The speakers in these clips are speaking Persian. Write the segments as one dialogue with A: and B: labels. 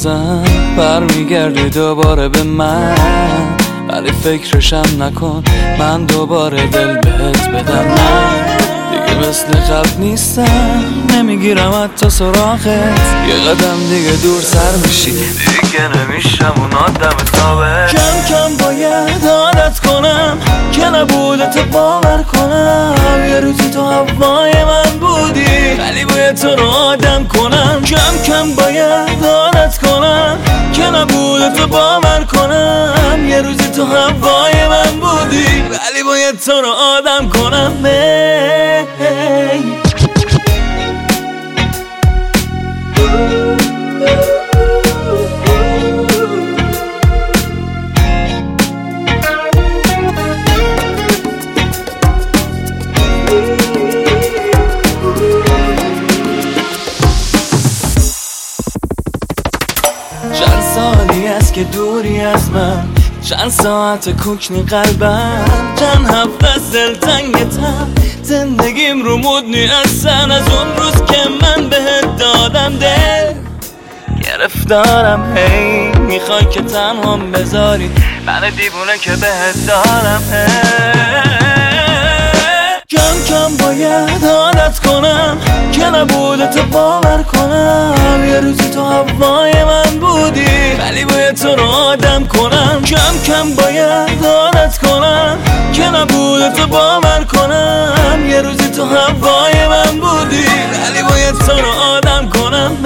A: بازم برمیگردی دوباره به من، ولی فکرشم نکن من دوباره دل بهت بدم. نه دیگه مثل قبل نیستم، نمیگیرم حتی سراغت، یه قدم دیگه دور سر میشی، دیگه نمیشم اون آدم ثابت. کم کم باید عادت کنم که نبودت باور کنم، یه روزی تو هوای من بودی ولی باید تو رو آدم کنم. کم کم باید عادت کنم که نبودت باور کنم، یه روزی تو هوای من بودی ولی باید تو رو آدم کنم. چند سالی است که دوری از من، چند ساعت کوکنی قلبم، چند هفته از دلتنگتم، زندگیم رو مود نیستن از اون روز که من بهت دادم دل. گرفتارم هی میخوای که تنهام بذاری من دیوونه که بهت دارم. کم کم باید عادت کنم که نبودت باور کنم، یه روزی تو هوای من بودی ولی باید تو رو آدم کنم. کم کم باید عادت کنم که نبودت باور کنم، یه روزی تو هوای من بودی ولی باید تو رو آدم کنم.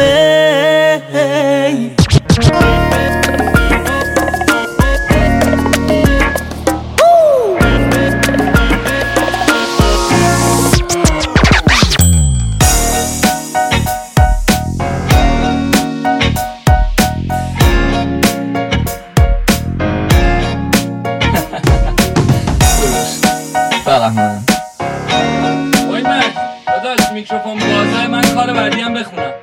B: وای من داداش میکروفون بازه، من کار بعدی هم بخونم.